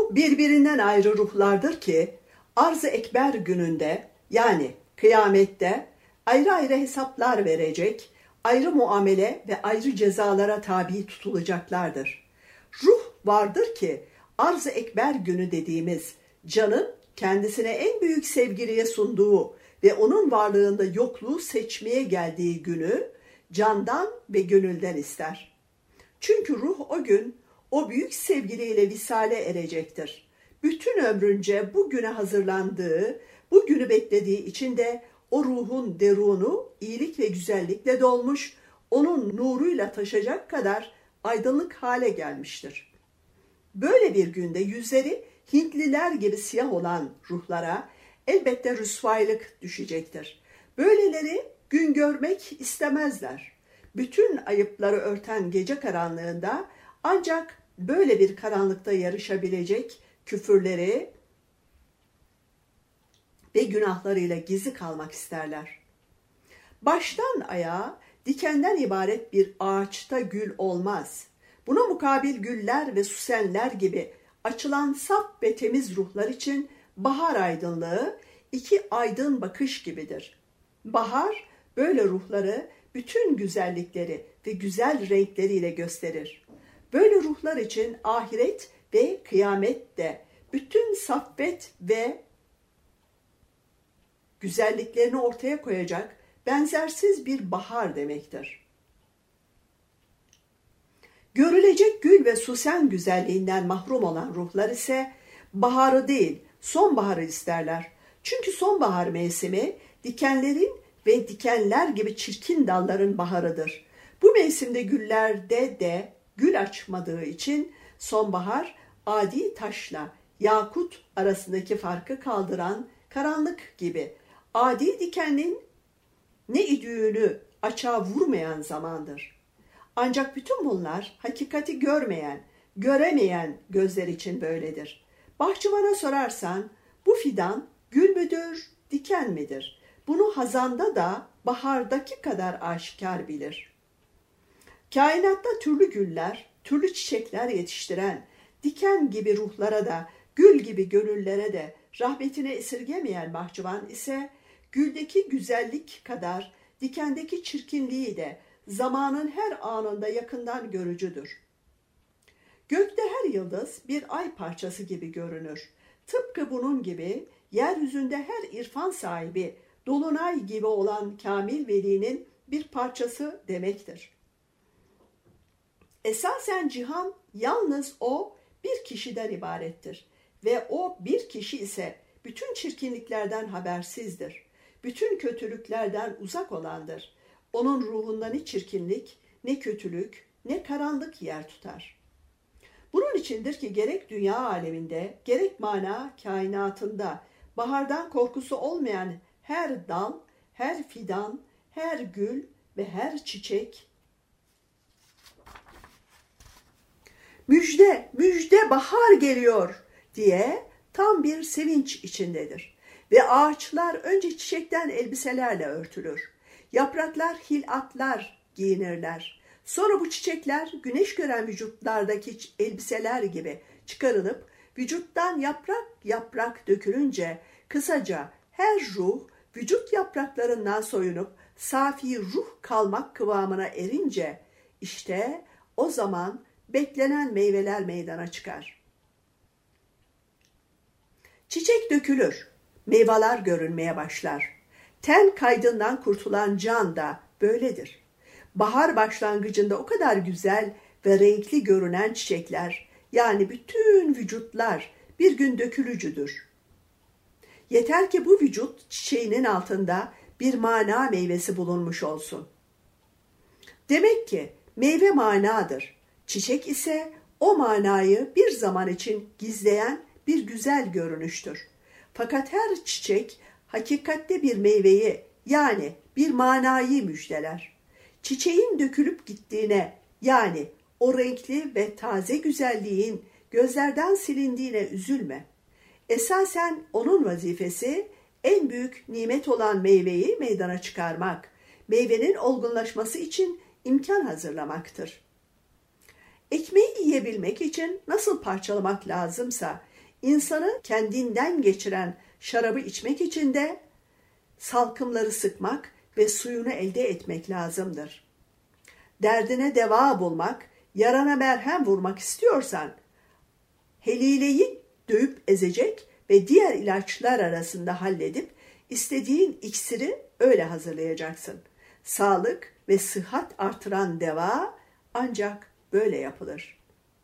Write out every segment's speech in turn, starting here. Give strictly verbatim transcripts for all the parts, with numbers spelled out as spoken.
Bu birbirinden ayrı ruhlardır ki arz-ı ekber gününde yani kıyamette ayrı ayrı hesaplar verecek, ayrı muamele ve ayrı cezalara tabi tutulacaklardır. Ruh vardır ki arz-ı ekber günü dediğimiz canın kendisine en büyük sevgiliye sunduğu ve onun varlığında yokluğu seçmeye geldiği günü candan ve gönülden ister. Çünkü ruh o gün o büyük sevgiliyle visale erecektir. Bütün ömrünce bu güne hazırlandığı, bu günü beklediği için de o ruhun derunu iyilik ve güzellikle dolmuş, onun nuruyla taşacak kadar aydınlık hale gelmiştir. Böyle bir günde yüzleri Hintliler gibi siyah olan ruhlara elbette rüsvaylık düşecektir. Böyleleri gün görmek istemezler. Bütün ayıpları örten gece karanlığında ancak böyle bir karanlıkta yarışabilecek küfürleri ve günahlarıyla gizli kalmak isterler. Baştan ayağa dikenden ibaret bir ağaçta gül olmaz. Buna mukabil güller ve süsenler gibi açılan saf ve temiz ruhlar için bahar aydınlığı iki aydın bakış gibidir. Bahar böyle ruhları bütün güzellikleri ve güzel renkleriyle gösterir. Böyle ruhlar için ahiret ve kıyamet de bütün saffet ve güzelliklerini ortaya koyacak benzersiz bir bahar demektir. Görülecek gül ve süsen güzelliğinden mahrum olan ruhlar ise baharı değil, sonbaharı isterler. Çünkü sonbahar mevsimi dikenlerin ve dikenler gibi çirkin dalların baharıdır. Bu mevsimde güllerde de gül açmadığı için sonbahar adi taşla yakut arasındaki farkı kaldıran karanlık gibi adi dikenin ne idüğünü açığa vurmayan zamandır. Ancak bütün bunlar hakikati görmeyen, göremeyen gözler için böyledir. Bahçıvana sorarsan bu fidan gül müdür, diken midir? Bunu hazanda da bahardaki kadar aşikar bilir. Kainatta türlü güller, türlü çiçekler yetiştiren, diken gibi ruhlara da, gül gibi gönüllere de rahmetine esirgemeyen bahçıvan ise güldeki güzellik kadar dikendeki çirkinliği de zamanın her anında yakından görücüdür. Gökte her yıldız bir ay parçası gibi görünür. Tıpkı bunun gibi yeryüzünde her irfan sahibi dolunay gibi olan kamil velinin bir parçası demektir. Esasen cihan yalnız o bir kişiden ibarettir ve o bir kişi ise bütün çirkinliklerden habersizdir. Bütün kötülüklerden uzak olandır. Onun ruhunda ne çirkinlik, ne kötülük, ne karanlık yer tutar. Bunun içindir ki gerek dünya aleminde, gerek mana kainatında bahardan korkusu olmayan her dal, her fidan, her gül ve her çiçek müjde, müjde bahar geliyor diye tam bir sevinç içindedir. Ve ağaçlar önce çiçekten elbiselerle örtülür. Yapraklar hilatlar giyinirler. Sonra bu çiçekler güneş gören vücutlardaki elbiseler gibi çıkarılıp vücuttan yaprak yaprak dökülünce kısaca her ruh vücut yapraklarından soyunup safi ruh kalmak kıvamına erince işte o zaman beklenen meyveler meydana çıkar. Çiçek dökülür, meyveler görünmeye başlar. Ten kaydından kurtulan can da böyledir. Bahar başlangıcında o kadar güzel ve renkli görünen çiçekler, yani bütün vücutlar bir gün dökülücüdür. Yeter ki bu vücut çiçeğinin altında bir mana meyvesi bulunmuş olsun. Demek ki meyve manadır. Çiçek ise o manayı bir zaman için gizleyen bir güzel görünüştür. Fakat her çiçek hakikatte bir meyveyi yani bir manayı müjdeler. Çiçeğin dökülüp gittiğine yani o renkli ve taze güzelliğin gözlerden silindiğine üzülme. Esasen onun vazifesi en büyük nimet olan meyveyi meydana çıkarmak, meyvenin olgunlaşması için imkan hazırlamaktır. Ekmeği yiyebilmek için nasıl parçalamak lazımsa, İnsanı kendinden geçiren şarabı içmek için de salkımları sıkmak ve suyunu elde etmek lazımdır. Derdine deva bulmak, yarana merhem vurmak istiyorsan, helileyi dövüp ezecek ve diğer ilaçlar arasında halledip istediğin iksiri öyle hazırlayacaksın. Sağlık ve sıhhat artıran deva ancak böyle yapılır.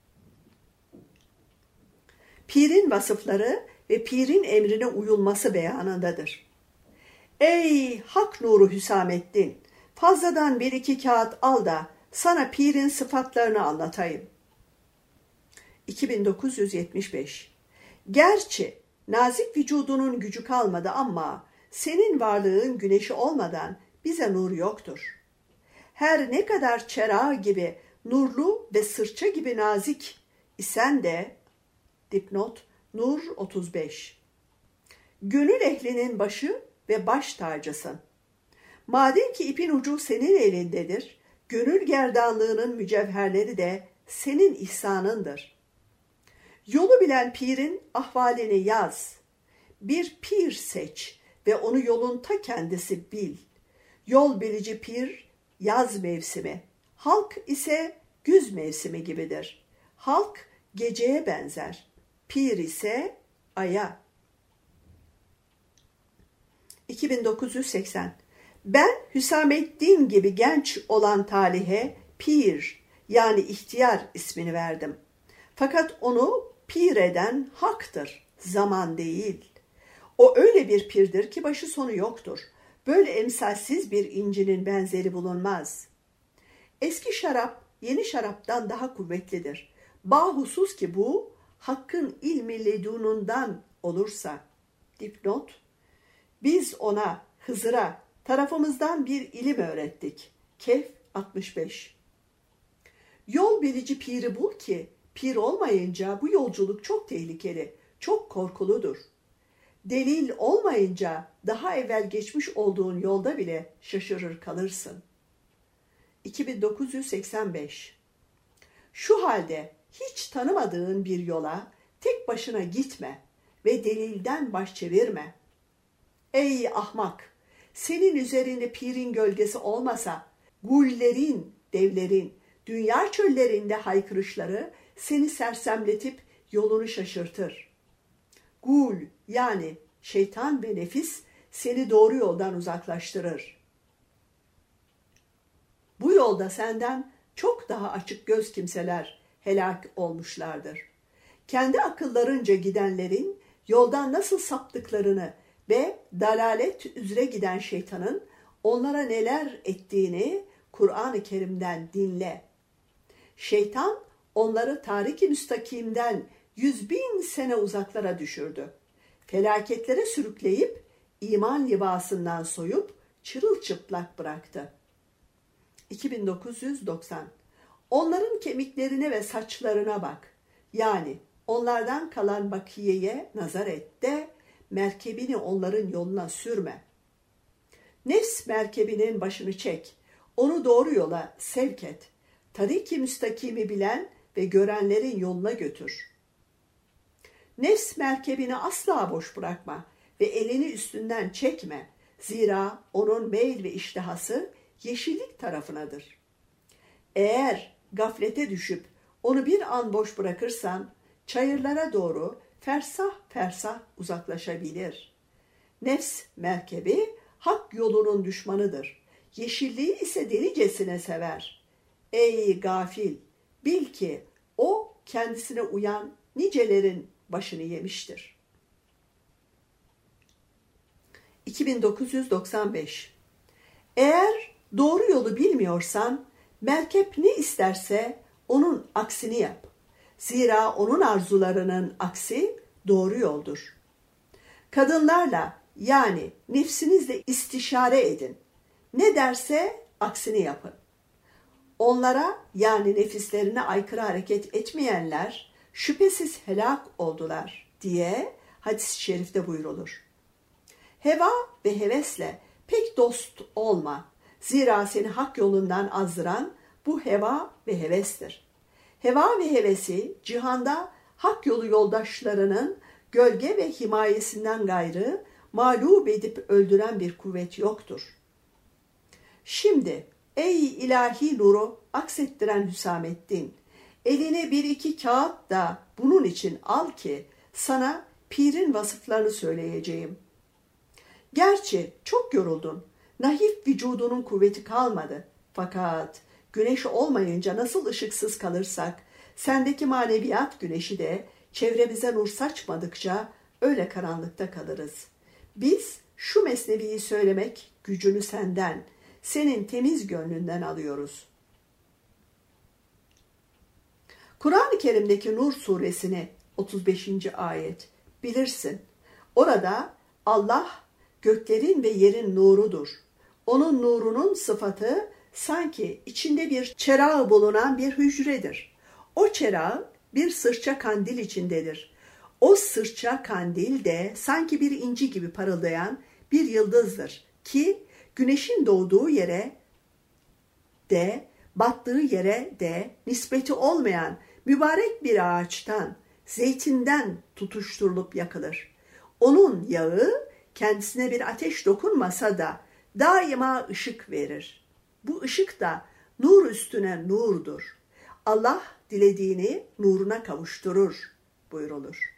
Pirin vasıfları ve pirin emrine uyulması beyanındadır. Ey hak nuru Hüsamettin, fazladan bir iki kağıt al da sana pirin sıfatlarını anlatayım. iki bin dokuz yüz yetmiş beş. Gerçi nazik vücudunun gücü kalmadı ama senin varlığın güneşi olmadan bize nur yoktur. Her ne kadar çera gibi nurlu ve sırça gibi nazik isen de, dipnot Nur otuz beş. Gönül ehlinin başı ve baş tacısın. Madem ki ipin ucu senin elindedir, gönül gerdanlığının mücevherleri de senin ihsanındır. Yolu bilen pirin ahvalini yaz. Bir pir seç ve onu yolun ta kendisi bil. Yol bilici pir yaz mevsimi, halk ise güz mevsimi gibidir. Halk geceye benzer, pir ise aya. iki bin dokuz yüz seksen. Ben Hüsamettin gibi genç olan talihe pir yani ihtiyar ismini verdim. Fakat onu pir eden haktır, zaman değil. O öyle bir pirdir ki başı sonu yoktur. Böyle emsalsiz bir incinin benzeri bulunmaz. Eski şarap yeni şaraptan daha kuvvetlidir. Bahusus ki bu hakkın ilmi ledunundan olursa. Dipnot. Biz ona, Hızır'a tarafımızdan bir ilim öğrettik. Kehf altmış beş. Yol bilici piri bul ki pir olmayınca bu yolculuk çok tehlikeli, çok korkuludur. Delil olmayınca daha evvel geçmiş olduğun yolda bile şaşırır kalırsın. iki bin dokuz yüz seksen beş. Şu halde hiç tanımadığın bir yola tek başına gitme ve delilden baş çevirme. Ey ahmak! Senin üzerinde pirin gölgesi olmasa, gullerin, devlerin, dünya çöllerinde haykırışları seni sersemletip yolunu şaşırtır. Gul yani şeytan ve nefis seni doğru yoldan uzaklaştırır. Bu yolda senden çok daha açık göz kimseler helak olmuşlardır. Kendi akıllarınca gidenlerin yoldan nasıl saptıklarını ve dalalet üzere giden şeytanın onlara neler ettiğini Kur'an-ı Kerim'den dinle. Şeytan onları tarik-i müstakimden yüz bin sene uzaklara düşürdü. Felaketlere sürükleyip iman libasından soyup çırılçıplak bıraktı. iki bin dokuz yüz doksan. Onların kemiklerine ve saçlarına bak. Yani onlardan kalan bakiyeye nazar et de merkebini onların yoluna sürme. Nefs merkebinin başını çek. Onu doğru yola sevk et. Tarik-i müstakimi bilen ve görenlerin yoluna götür. Nefs merkebini asla boş bırakma ve elini üstünden çekme. Zira onun meyil ve iştihası yeşillik tarafınadır. Eğer gaflete düşüp onu bir an boş bırakırsan çayırlara doğru fersah fersah uzaklaşabilir. Nefs merkebi hak yolunun düşmanıdır. Yeşilliği ise delicesine sever. Ey gafil! Bil ki o kendisine uyan nicelerin başını yemiştir. iki bin dokuz yüz doksan beş. Eğer doğru yolu bilmiyorsan, merkep ne isterse onun aksini yap. Zira onun arzularının aksi doğru yoldur. Kadınlarla yani nefsinizle istişare edin. Ne derse aksini yapın. Onlara yani nefislerine aykırı hareket etmeyenler şüphesiz helak oldular diye hadis-i şerifte buyrulur. Heva ve hevesle pek dost olma. Zira seni hak yolundan azdıran bu heva ve hevestir. Heva ve hevesi cihanda hak yolu yoldaşlarının gölge ve himayesinden gayrı mağlup edip öldüren bir kuvvet yoktur. Şimdi ey ilahi nuru aksettiren Hüsamettin, eline bir iki kağıt da bunun için al ki sana pirin vasıflarını söyleyeceğim. Gerçi çok yoruldun, nahif vücudunun kuvveti kalmadı. Fakat güneş olmayınca nasıl ışıksız kalırsak, sendeki maneviyat güneşi de çevremize nur saçmadıkça öyle karanlıkta kalırız. Biz şu mesneviyi söylemek gücünü senden, senin temiz gönlünden alıyoruz. Kur'an-ı Kerim'deki Nur suresini otuz beşinci ayet bilirsin. Orada Allah göklerin ve yerin nurudur. Onun nurunun sıfatı sanki içinde bir çerağı bulunan bir hücredir. O çerağı bir sırça kandil içindedir. O sırça kandil de sanki bir inci gibi parıldayan bir yıldızdır ki güneşin doğduğu yere de battığı yere de nispeti olmayan mübarek bir ağaçtan, zeytinden tutuşturulup yakılır. Onun yağı kendisine bir ateş dokunmasa da daima ışık verir. Bu ışık da nur üstüne nurdur. Allah dilediğini nuruna kavuşturur buyrulur.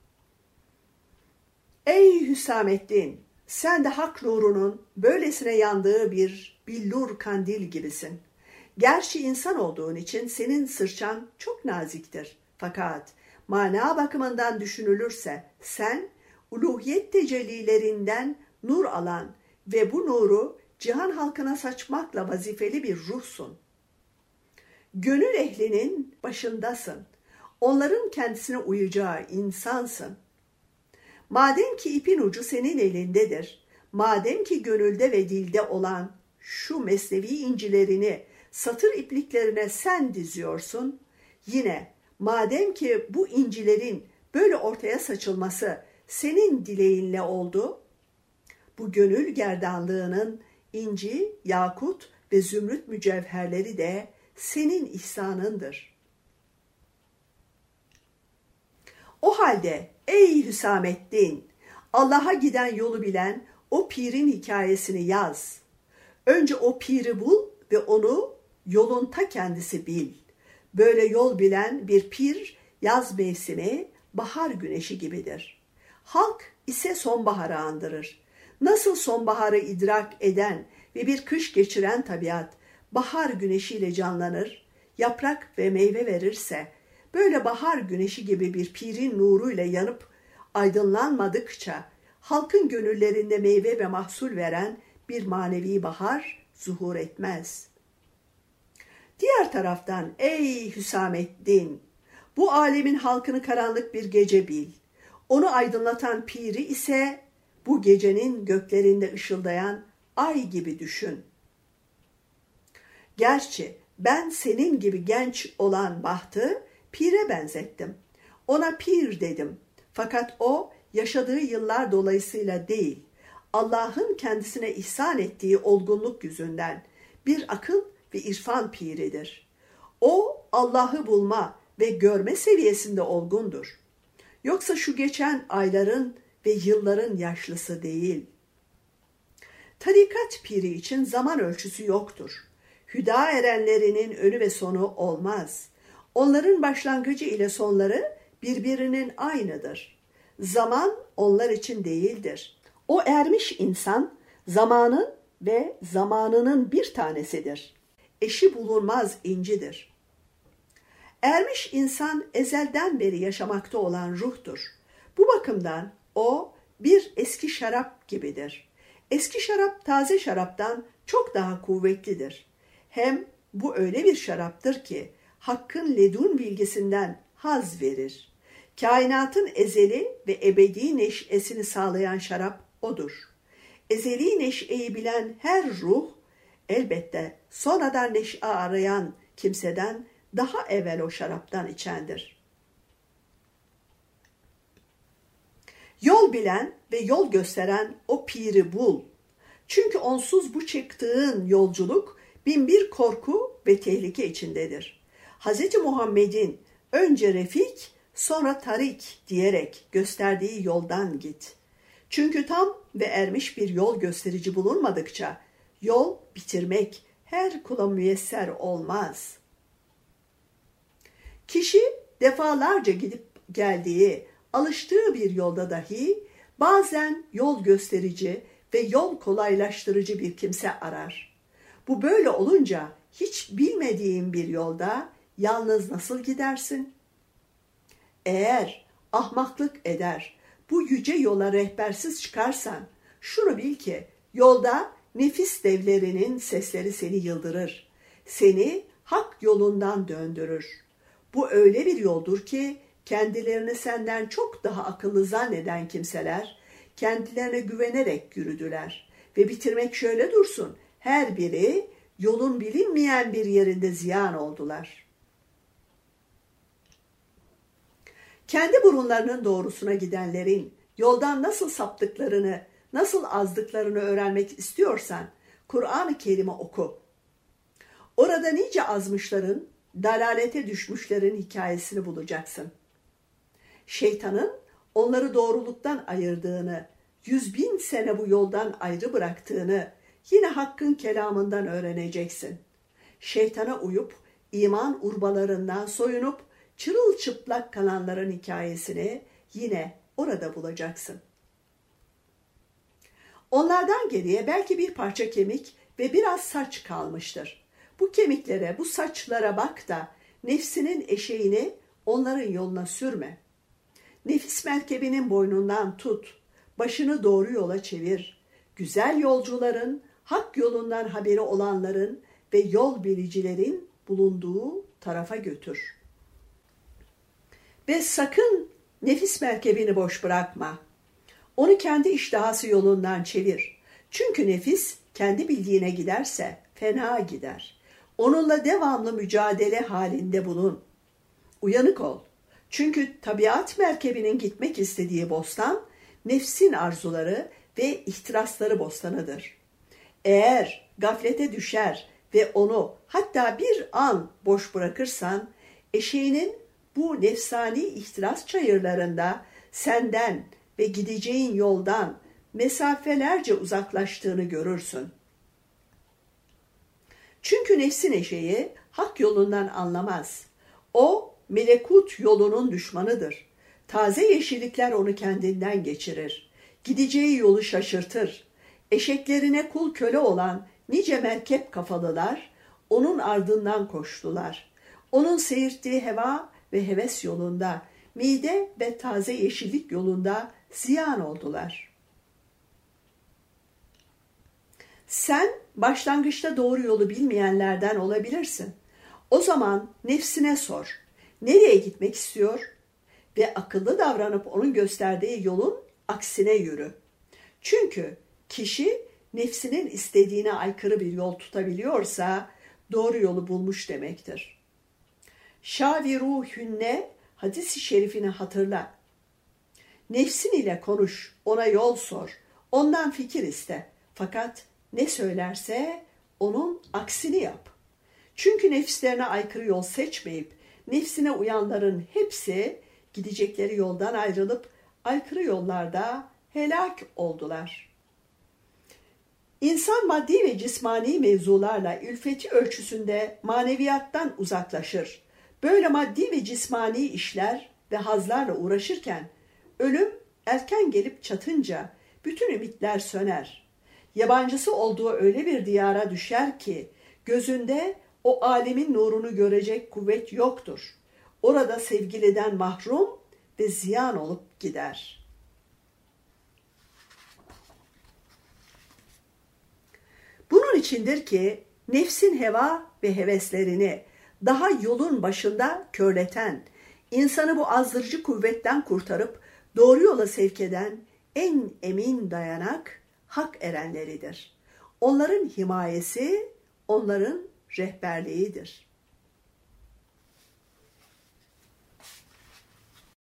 Ey Hüsamettin, sen de hak nurunun böylesine yandığı bir billur kandil gibisin. Gerçi insan olduğun için senin sırçan çok naziktir. Fakat mana bakımından düşünülürse sen uluhiyet tecellilerinden nur alan ve bu nuru cihan halkına saçmakla vazifeli bir ruhsun. Gönül ehlinin başındasın. Onların kendisine uyacağı insansın. Madem ki ipin ucu senin elindedir, madem ki gönülde ve dilde olan şu mesnevi incilerini satır ipliklerine sen diziyorsun, yine madem ki bu incilerin böyle ortaya saçılması senin dileğinle oldu, bu gönül gerdanlığının inci, yakut ve zümrüt mücevherleri de senin ihsanındır. O halde ey Hüsamettin, Allah'a giden yolu bilen o pirin hikayesini yaz. Önce o piri bul ve onu yolun ta kendisi bil. Böyle yol bilen bir pir yaz mevsimi bahar güneşi gibidir. Halk ise sonbaharı andırır. Nasıl sonbaharı idrak eden ve bir kış geçiren tabiat bahar güneşiyle canlanır, yaprak ve meyve verirse, böyle bahar güneşi gibi bir pirin nuruyla yanıp aydınlanmadıkça halkın gönüllerinde meyve ve mahsul veren bir manevi bahar zuhur etmez. Diğer taraftan ey Hüsamettin, bu alemin halkını karanlık bir gece bil. Onu aydınlatan piri ise bu gecenin göklerinde ışıldayan ay gibi düşün. Gerçi ben senin gibi genç olan bahtı pire benzettim. Ona pir dedim. Fakat o yaşadığı yıllar dolayısıyla değil, Allah'ın kendisine ihsan ettiği olgunluk yüzünden bir akıl ve irfan piridir. O Allah'ı bulma ve görme seviyesinde olgundur. Yoksa şu geçen ayların ve yılların yaşlısı değil. Tarikat piri için zaman ölçüsü yoktur. Hüda erenlerinin önü ve sonu olmaz. Onların başlangıcı ile sonları birbirinin aynıdır. Zaman onlar için değildir. O ermiş insan zamanın ve zamanının bir tanesidir. Eşi bulunmaz incidir. Ermiş insan ezelden beri yaşamakta olan ruhtur. Bu bakımdan o bir eski şarap gibidir. Eski şarap taze şaraptan çok daha kuvvetlidir. Hem bu öyle bir şaraptır ki hakkın ledun bilgisinden haz verir. Kainatın ezeli ve ebedi neşesini sağlayan şarap odur. Ezeli neşeyi bilen her ruh elbette sonradan neşe arayan kimseden daha evvel o şaraptan içendir. Yol bilen ve yol gösteren o piri bul. Çünkü onsuz bu çıktığın yolculuk binbir korku ve tehlike içindedir. Hz. Muhammed'in önce refik, Sonra tarik diyerek gösterdiği yoldan git. Çünkü tam ve ermiş bir yol gösterici bulunmadıkça yol bitirmek her kula müyesser olmaz. Kişi defalarca gidip geldiği, alıştığı bir yolda dahi bazen yol gösterici ve yol kolaylaştırıcı bir kimse arar. Bu böyle olunca hiç bilmediğin bir yolda yalnız nasıl gidersin? Eğer ahmaklık eder, bu yüce yola rehbersiz çıkarsan, şunu bil ki yolda nefis devlerinin sesleri seni yıldırır, seni hak yolundan döndürür. Bu öyle bir yoldur ki kendilerini senden çok daha akıllı zanneden kimseler kendilerine güvenerek yürüdüler ve bitirmek şöyle dursun, her biri yolun bilinmeyen bir yerinde ziyan oldular. Kendi burunlarının doğrusuna gidenlerin yoldan nasıl saptıklarını, nasıl azdıklarını öğrenmek istiyorsan Kur'an-ı Kerim'i oku. Orada nice azmışların, dalalete düşmüşlerin hikayesini bulacaksın. Şeytanın onları doğruluktan ayırdığını, yüz bin sene bu yoldan ayrı bıraktığını yine Hakk'ın kelamından öğreneceksin. Şeytana uyup, iman urbalarından soyunup, çırılçıplak kalanların hikayesini yine orada bulacaksın. Onlardan geriye belki bir parça kemik ve biraz saç kalmıştır. Bu kemiklere, bu saçlara bak da nefsinin eşeğini onların yoluna sürme. Nefis merkebinin boynundan tut, başını doğru yola çevir. Güzel yolcuların, hak yolundan haberi olanların ve yol bilicilerin bulunduğu tarafa götür. Ve sakın nefis merkebini boş bırakma. Onu kendi iştihası yolundan çevir. Çünkü nefis kendi bildiğine giderse fena gider. Onunla devamlı mücadele halinde bulun. Uyanık ol. Çünkü tabiat merkebinin gitmek istediği bostan, nefsin arzuları ve ihtirasları bostanıdır. Eğer gaflete düşer ve onu hatta bir an boş bırakırsan, eşeğinin bu nefsani ihtiras çayırlarında senden ve gideceğin yoldan mesafelerce uzaklaştığını görürsün. Çünkü nefsin eşeği hak yolundan anlamaz. O melekut yolunun düşmanıdır. Taze yeşillikler onu kendinden geçirir. Gideceği yolu şaşırtır. Eşeklerine kul köle olan nice merkep kafalılar onun ardından koştular. Onun seyirttiği heva ve heves yolunda, mide ve taze yeşillik yolunda ziyan oldular. Sen başlangıçta doğru yolu bilmeyenlerden olabilirsin. O zaman nefsine sor. Nereye gitmek istiyor? Ve akıllı davranıp onun gösterdiği yolun aksine yürü. Çünkü kişi nefsinin istediğine aykırı bir yol tutabiliyorsa doğru yolu bulmuş demektir. Şaviruhünne hadis-i şerifini hatırla. Nefsin ile konuş, ona yol sor, ondan fikir iste. Fakat ne söylerse onun aksini yap. Çünkü nefislerine aykırı yol seçmeyip nefsine uyanların hepsi gidecekleri yoldan ayrılıp aykırı yollarda helak oldular. İnsan maddi ve cismani mevzularla ülfeti ölçüsünde maneviyattan uzaklaşır. Böyle maddi ve cismani işler ve hazlarla uğraşırken ölüm erken gelip çatınca bütün ümitler söner. Yabancısı olduğu öyle bir diyara düşer ki gözünde o alemin nurunu görecek kuvvet yoktur. Orada sevgiliden mahrum ve ziyan olup gider. Bunun içindir ki nefsin heva ve heveslerini daha yolun başında körleten, insanı bu azdırıcı kuvvetten kurtarıp doğru yola sevk eden en emin dayanak hak erenleridir. Onların himayesi, onların rehberliğidir.